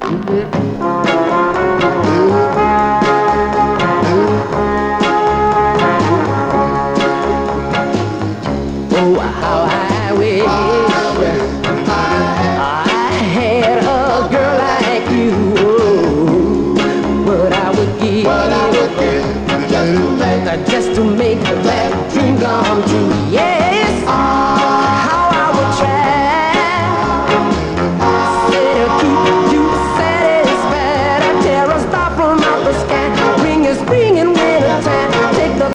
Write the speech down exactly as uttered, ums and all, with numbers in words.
Oh, how I wish I had a girl like you. Oh, what I would give just to